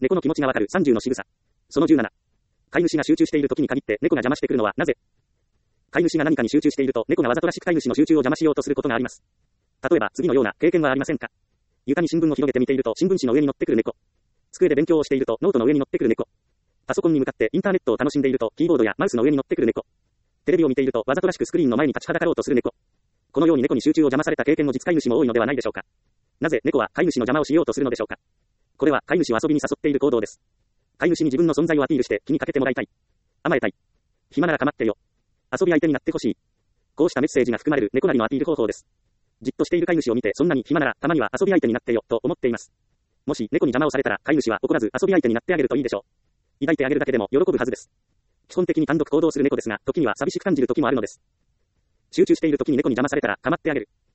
猫の気持ちがわかる30の仕草。その17。飼い主が集中している時に限って猫が邪魔してくるのはなぜ？飼い主が何かに集中していると猫がわざとらしく飼い主の集中を邪魔しようとすることがあります。例えば次のような経験はありませんか？床に新聞を広げて見ていると新聞紙の上に乗ってくる猫。机で勉強をしているとノートの上に乗ってくる猫。パソコンに向かってインターネットを楽しんでいるとキーボードやマウスの上に乗ってくる猫。テレビを見ているとわざとらしくスクリーンの前に立ちはだかろうとする猫。このように猫に集中を邪魔された経験の実飼い主も多いのではないでしょうか。なぜ猫は飼い主の邪魔をしようとするのでしょうか。これは飼い主を遊びに誘っている行動です。飼い主に自分の存在をアピールして気にかけてもらいたい。甘えたい。暇なら構ってよ。遊び相手になってほしい。こうしたメッセージが含まれる猫なりのアピール方法です。じっとしている飼い主を見てそんなに暇ならたまには遊び相手になってよと思っています。もし猫に邪魔をされたら飼い主は怒らず遊び相手になってあげるといいでしょう。抱いてあげるだけでも喜ぶはずです。基本的に単独行動する猫ですが、時には寂しく感じる時もあるのです。集中している時に猫に邪魔されたら構ってあげる。